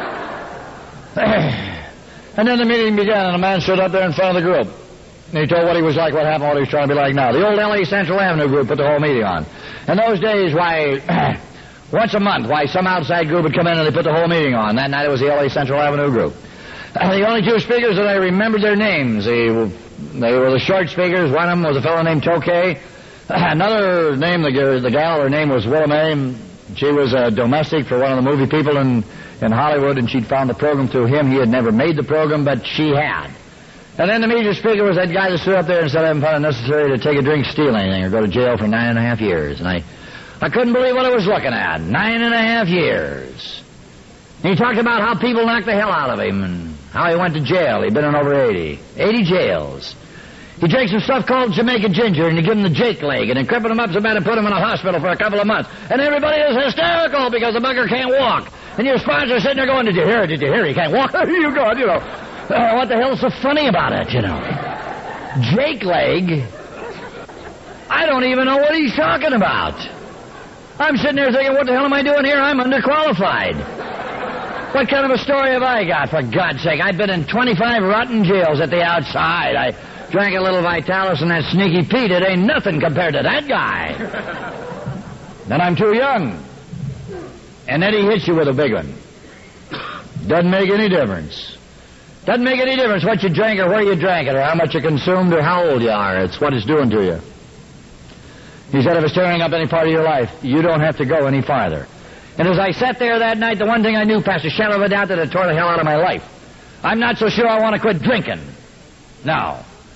And then the meeting began, and a man stood up there in front of the group. And he told what he was like, what happened, what he was trying to be like now. The old L.A. Central Avenue group put the whole meeting on. In those days, why, once a month, some outside group would come in and they put the whole meeting on. That night it was the L.A. Central Avenue group. The only two speakers that I remembered their names, they were the short speakers. One of them was a fellow named Tokay. Another name, the gal, her name was Willa Mae. She was a domestic for one of the movie people in Hollywood, and she'd found the program through him. He had never made the program, but she had. And then the major speaker was that guy that stood up there and said, I haven't found it necessary to take a drink, steal anything, or go to jail for 9.5 years. And I couldn't believe what I was looking at. 9.5 years. And he talked about how people knocked the hell out of him and how he went to jail. He'd been in over 80 jails. He drank some stuff called Jamaica ginger, and he gave him the Jake leg, and it crippled him up so bad it put him in a hospital for a couple of months. And everybody is hysterical because the bugger can't walk. And your sponsor's sitting there going, did you hear? He can't walk. You go, what the hell's so funny about it, Jake leg? I don't even know what he's talking about. I'm sitting there thinking, what the hell am I doing here? I'm underqualified. What kind of a story have I got, for God's sake? I've been in 25 rotten jails at the outside. I drank a little Vitalis and that Sneaky Pete. It ain't nothing compared to that guy. Then I'm too young. And then he hits you with a big one. Doesn't make any difference. Doesn't make any difference what you drank or where you drank it or how much you consumed or how old you are. It's what it's doing to you. He said if it's tearing up any part of your life, you don't have to go any farther. And as I sat there that night, the one thing I knew, past a shadow of a doubt, that it tore the hell out of my life. I'm not so sure I want to quit drinking. No.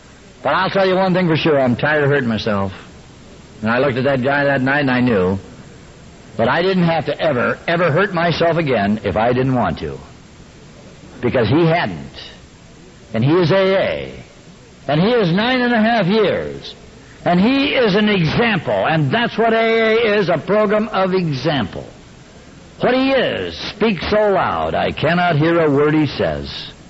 But I'll tell you one thing for sure. I'm tired of hurting myself. And I looked at that guy that night and I knew that I didn't have to ever hurt myself again if I didn't want to. Because he hadn't. And he is AA. And he is 9.5 years. And he is an example. And that's what AA is, a program of example. What he is speaks so loud I cannot hear a word he says.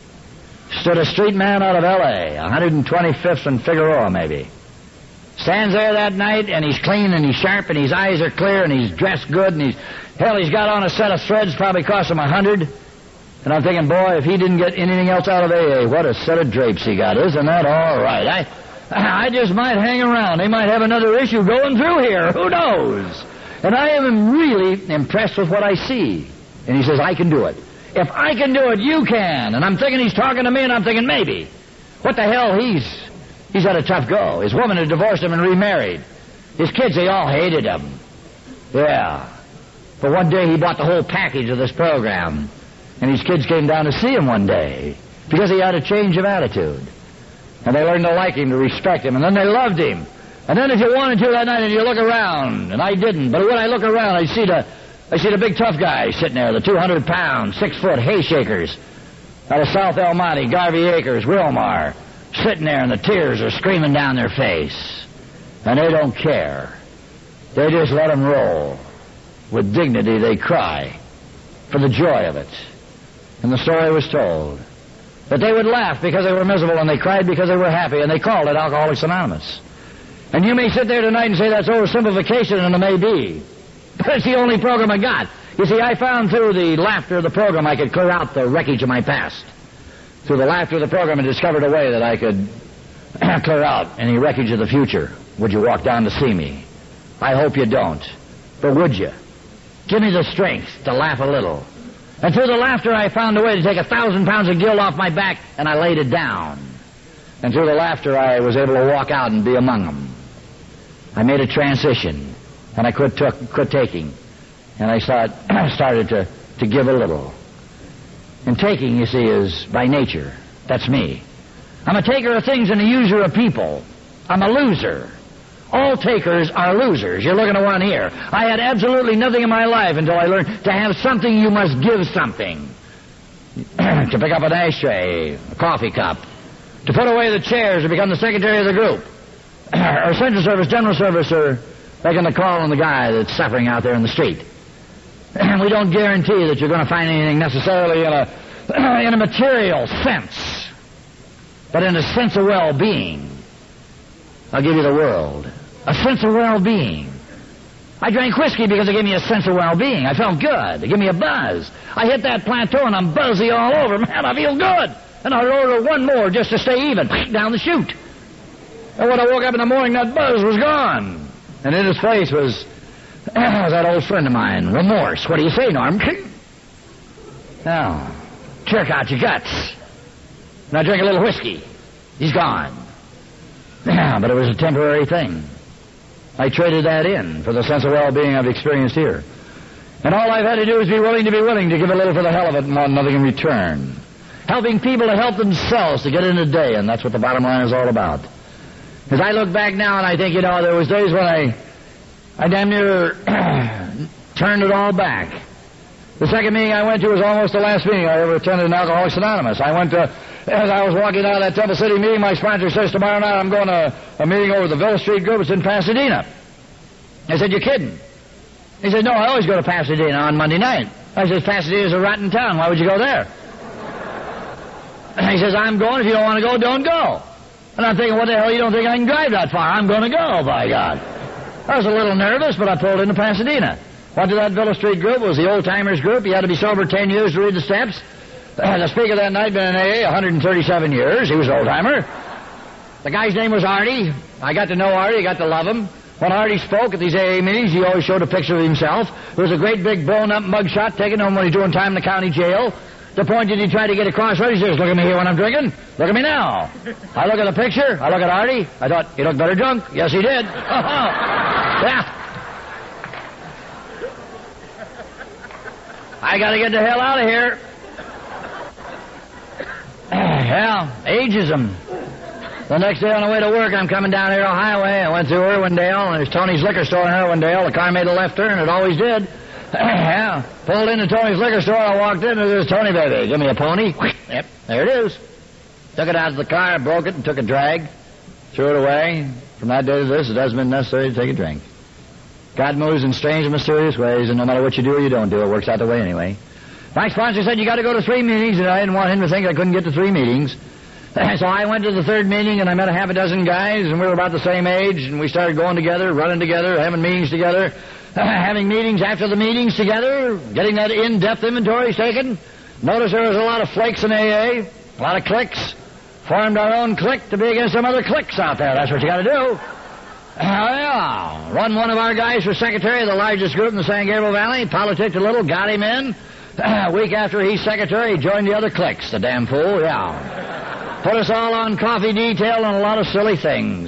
Stood a street man out of L.A., 125th and Figueroa maybe. Stands there that night, and he's clean, and he's sharp, and his eyes are clear, and he's dressed good, and he's got on a set of threads, probably cost him $100. And I'm thinking, boy, if he didn't get anything else out of AA, what a set of drapes he got. Isn't that all right? I just might hang around. They might have another issue going through here. Who knows? And I am really impressed with what I see. And he says, I can do it. If I can do it, you can. And I'm thinking he's talking to me, and I'm thinking, maybe. What the hell, he's had a tough go. His woman had divorced him and remarried. His kids, they all hated him. Yeah. But one day he bought the whole package of this program. And his kids came down to see him one day because he had a change of attitude. And they learned to like him, to respect him, and then they loved him. And then if you wanted to that night and you look around, and I didn't, but when I look around, I see the big tough guy sitting there, the 200-pound, 6-foot hay shakers out of South El Monte, Garvey Acres, Wilmar, sitting there and the tears are streaming down their face. And they don't care. They just let them roll. With dignity they cry for the joy of it. And the story was told that they would laugh because they were miserable and they cried because they were happy, and they called it Alcoholics Anonymous. And you may sit there tonight and say that's oversimplification, and it may be. But it's the only program I got. You see, I found through the laughter of the program I could clear out the wreckage of my past. Through the laughter of the program I discovered a way that I could clear out any wreckage of the future. Would you walk down to see me? I hope you don't. But would you? Give me the strength to laugh a little. And through the laughter I found a way to take 1,000 pounds of guilt off my back, and I laid it down. And through the laughter I was able to walk out and be among them. I made a transition, and I quit taking. And I started to give a little. And taking, you see, is by nature. That's me. I'm a taker of things and a user of people. I'm a loser. All takers are losers. You're looking at one here. I had absolutely nothing in my life until I learned to have something, you must give something. To pick up an ashtray, a coffee cup. To put away the chairs, to become the secretary of the group. Or central service, general service, or making the call on the guy that's suffering out there in the street. We don't guarantee that you're going to find anything necessarily in a material sense. But in a sense of well-being. I'll give you the world. A sense of well-being. I drank whiskey because it gave me a sense of well-being. I felt good. It gave me a buzz. I hit that plateau and I'm buzzy all over. Man, I feel good. And I'd order one more just to stay even, down the chute. And when I woke up in the morning, that buzz was gone. And in his face was that old friend of mine, remorse. What do you say, Norm? Now, jerk out your guts. And I drink a little whiskey. He's gone. Yeah, but it was a temporary thing. I traded that in for the sense of well-being I've experienced here. And all I've had to do is be willing to give a little for the hell of it and want nothing in return. Helping people to help themselves to get in a day, and that's what the bottom line is all about. As I look back now and I think, there was days when I damn near turned it all back. The second meeting I went to was almost the last meeting I ever attended in Alcoholics Anonymous. As I was walking out of that Temple City meeting, my sponsor says, tomorrow night I'm going to a meeting over the Villa Street group. It's in Pasadena. I said, you're kidding. He said, no, I always go to Pasadena on Monday night. I said, Pasadena's a rotten town. Why would you go there? He says, I'm going. If you don't want to go, don't go. And I'm thinking, what the hell, you don't think I can drive that far? I'm going to go, by God. I was a little nervous, but I pulled into Pasadena. Went to that Villa Street group. It was the old-timers group. You had to be sober 10 years to read the steps. The speaker that night been in AA 137 years. He was an old-timer. The guy's name was Artie. I got to know Artie. I got to love him. When Artie spoke at these AA meetings, he always showed a picture of himself. There was a great big blown-up mugshot taken home when he was doing time in the county jail. The point that he tried to get across, he says, look at me here when I'm drinking. Look at me now. I look at the picture. I look at Artie. I thought, he looked better drunk. Yes, he did. Yeah. I got to get the hell out of here. Yeah, ageism. The next day on the way to work, I'm coming down Arrow Highway. I went through Irwindale, and there's Tony's Liquor Store in Irwindale. The car made a left turn. It always did. Yeah. Pulled into Tony's Liquor Store. I walked in, and there's Tony, baby. Give me a pony. Yep, there it is. Took it out of the car, broke it, and took a drag. Threw it away. From that day to this, it hasn't been necessary to take a drink. God moves in strange and mysterious ways, and no matter what you do or you don't do, it works out the way anyway. My sponsor said, you got to go to 3 meetings, and I didn't want him to think I couldn't get to 3 meetings. So I went to the 3rd meeting, and I met a half a dozen guys, and we were about the same age, and we started going together, running together, having meetings together, having meetings after the meetings together, getting that in-depth inventory taken. Notice there was a lot of flakes in AA, a lot of cliques. Formed our own clique to be against some other cliques out there. That's what you got to do. Yeah. Run one of our guys for secretary of the largest group in the San Gabriel Valley, politicked a little, got him in. A week after he's secretary, he joined the other cliques, the damn fool, yeah. Put us all on coffee detail and a lot of silly things.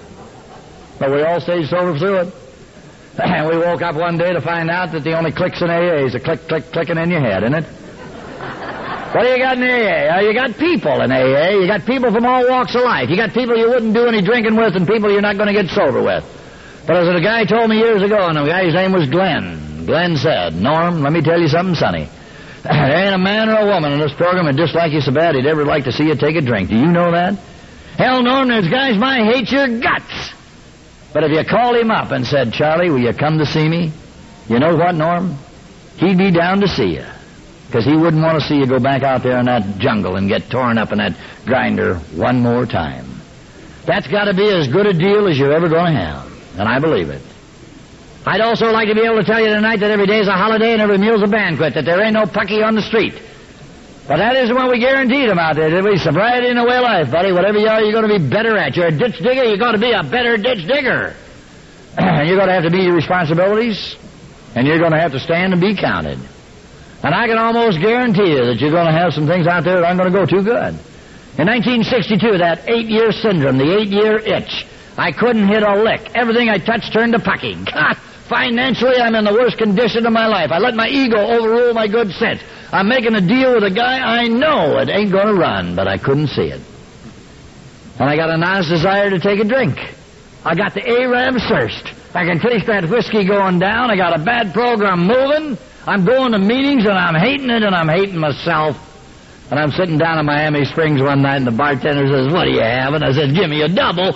But we all stayed sober through it. And we woke up one day to find out that the only cliques in AA is a click, click, clicking in your head, isn't it? What do you got in AA? You got people in AA. You got people from all walks of life. You got people you wouldn't do any drinking with and people you're not going to get sober with. But as a guy told me years ago, and the guy's name was Glenn, Glenn said, Norm, let me tell you something, sonny. There ain't a man or a woman in this program that dislike you so bad he'd ever like to see you take a drink. Do you know that? Hell, Norm, there's guys might hate your guts. But if you called him up and said, Charlie, will you come to see me? You know what, Norm? He'd be down to see you. Because he wouldn't want to see you go back out there in that jungle and get torn up in that grinder one more time. That's got to be as good a deal as you're ever going to have. And I believe it. I'd also like to be able to tell you tonight that every day's a holiday and every meal's a banquet, that there ain't no pucky on the street. But that isn't what we guaranteed them out there. There'll be sobriety in the way of life, buddy. Whatever you are, you're going to be better at. You're a ditch digger, you're going to be a better ditch digger. And you're going to have to meet your responsibilities, and you're going to have to stand and be counted. And I can almost guarantee you that you're going to have some things out there that aren't going to go too good. In 1962, that 8-year syndrome, the 8-year itch, I couldn't hit a lick. Everything I touched turned to pucky. God, financially, I'm in the worst condition of my life. I let my ego overrule my good sense. I'm making a deal with a guy I know it ain't going to run, but I couldn't see it. And I got an honest desire to take a drink. I got the Arab thirst. I can taste that whiskey going down. I got a bad program moving. I'm going to meetings, and I'm hating it, and I'm hating myself. And I'm sitting down in Miami Springs one night, and the bartender says, what do you have? And I said, give me a double.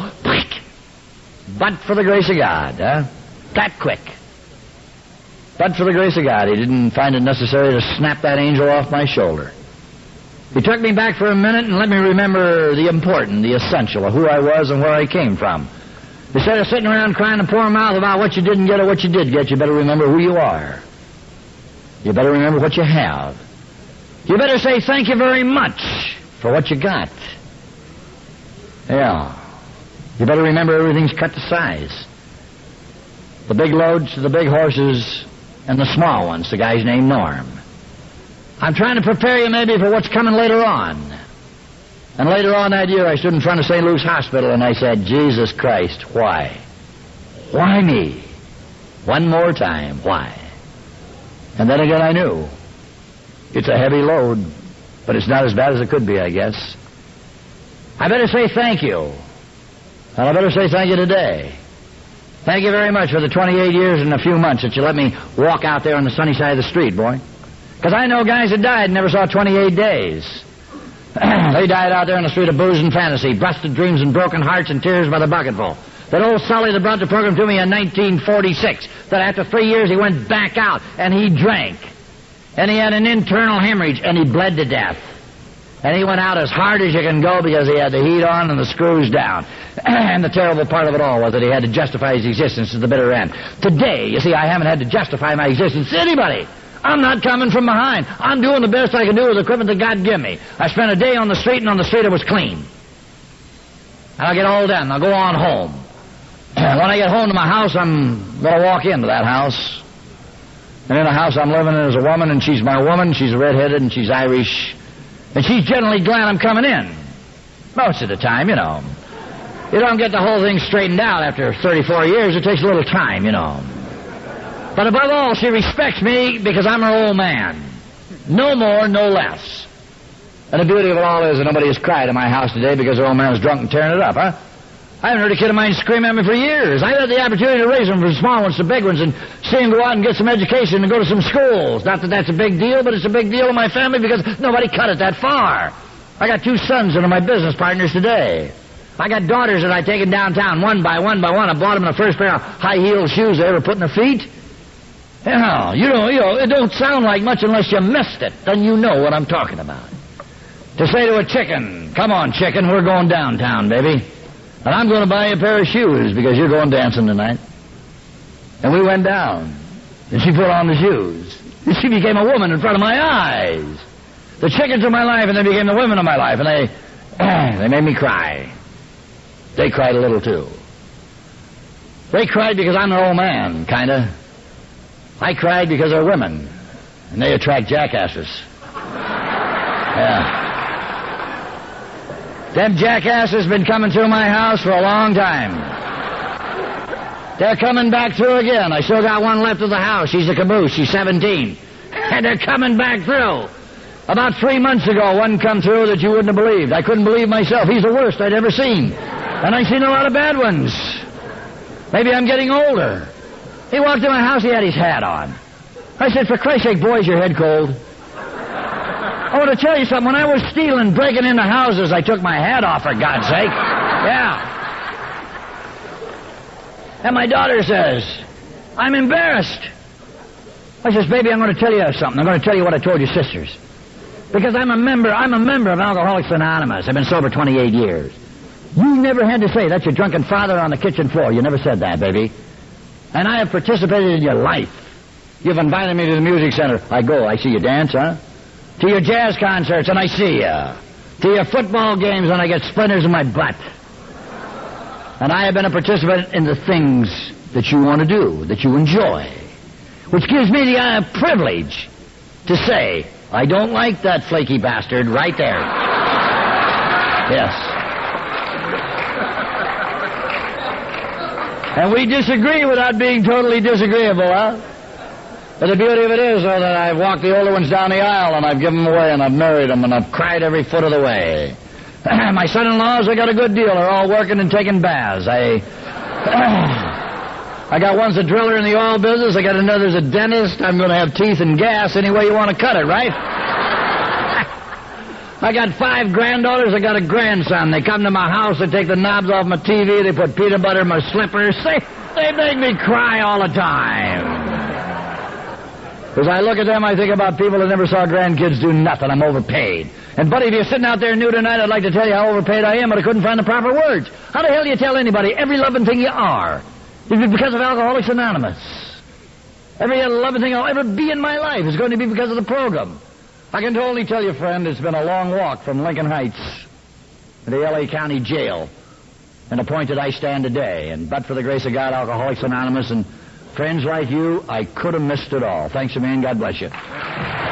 But for the grace of God, huh? That quick. But for the grace of God, he didn't find it necessary to snap that angel off my shoulder. He took me back for a minute and let me remember the important, the essential of who I was and where I came from. Instead of sitting around crying a poor mouth about what you didn't get or what you did get, you better remember who you are. You better remember what you have. You better say thank you very much for what you got. Yeah. You better remember everything's cut to size. The big loads to the big horses and the small ones, the guy's named Norm. I'm trying to prepare you maybe for what's coming later on. And later on that year, I stood in front of St. Luke's Hospital and I said, Jesus Christ, why? Why me? One more time, why? And then again I knew. It's a heavy load, but it's not as bad as it could be, I guess. I better say thank you. And I better say thank you today. Thank you very much for the 28 years and a few months that you let me walk out there on the sunny side of the street, boy. Because I know guys that died and never saw 28 days. They died out there on the street of booze and fantasy, busted dreams and broken hearts and tears by the bucketful. That old Sully that brought the program to me in 1946, that after 3 years he went back out and he drank. And he had an internal hemorrhage and he bled to death. And he went out as hard as you can go because he had the heat on and the screws down. And the terrible part of it all was that he had to justify his existence to the bitter end. Today, you see, I haven't had to justify my existence to anybody. I'm not coming from behind. I'm doing the best I can do with the equipment that God gave me. I spent a day on the street, and on the street it was clean. And I'll get all done. I'll go on home. When I get home to my house, I'm going to walk into that house. And in the house I'm living in is a woman, and she's my woman. She's redheaded, and she's Irish. And she's generally glad I'm coming in. Most of the time, you know. You don't get the whole thing straightened out after 34 years. It takes a little time, you know. But above all, she respects me because I'm her old man. No more, no less. And the beauty of it all is that nobody has cried in my house today because their old man was drunk and tearing it up, huh? I haven't heard a kid of mine scream at me for years. I've had the opportunity to raise them from small ones to big ones and see them go out and get some education and go to some schools. Not that that's a big deal, but it's a big deal in my family because nobody cut it that far. I got 2 sons that are my business partners today. I got daughters that I've taken downtown one by one. I bought them the first pair of high-heeled shoes they ever put in their feet. It don't sound like much unless you missed it. Then you know what I'm talking about. To say to a chicken, come on, chicken, we're going downtown, baby. And I'm going to buy you a pair of shoes because you're going dancing tonight. And we went down. And she put on the shoes. And she became a woman in front of my eyes. The chickens of my life, and they became the women of my life. And they made me cry. They cried a little, too. They cried because I'm their old man, kind of. I cried because they're women. And they attract jackasses. Yeah. Them jackasses been coming through my house for a long time. They're coming back through again. I still got one left of the house. She's a caboose. She's 17. And they're coming back through. About 3 months ago, one come through that you wouldn't have believed. I couldn't believe myself. He's the worst I'd ever seen. And I've seen a lot of bad ones. Maybe I'm getting older. He walked in my house, he had his hat on. I said, for Christ's sake, boy, is your head cold? I want to tell you something. When I was stealing, breaking into houses, I took my hat off, for God's sake. Yeah. And my daughter says, I'm embarrassed. I says, baby, I'm going to tell you something. I'm going to tell you what I told your sisters. Because I'm a member of Alcoholics Anonymous. I've been sober 28 years. You never had to say that's your drunken father on the kitchen floor. You never said that, baby. And I have participated in your life. You've invited me to the music center. I go. I see you dance, huh? To your jazz concerts, and I see you. To your football games, and I get splinters in my butt. And I have been a participant in the things that you want to do, that you enjoy. Which gives me the privilege to say, I don't like that flaky bastard right there. Yes. And we disagree without being totally disagreeable, huh? But the beauty of it is, though, that I've walked the older ones down the aisle, and I've given them away, and I've married them, and I've cried every foot of the way. My son-in-laws, I got a good deal. They're all working and taking baths. I got one's a driller in the oil business. I got another's a dentist. I'm going to have teeth and gas any way you want to cut it, right? I got 5 granddaughters. I got a grandson. They come to my house. They take the knobs off my TV. They put peanut butter in my slippers. They make me cry all the time. As I look at them, I think about people that never saw grandkids do nothing. I'm overpaid. And, buddy, if you're sitting out there new tonight, I'd like to tell you how overpaid I am, but I couldn't find the proper words. How the hell do you tell anybody every loving thing you are? It's because of Alcoholics Anonymous. Every loving thing I'll ever be in my life is going to be because of the program. I can only tell you, friend, it's been a long walk from Lincoln Heights to the L.A. County Jail and the point that I stand today. And but for the grace of God, Alcoholics Anonymous, and friends like you, I could have missed it all. Thanks a million. God bless you.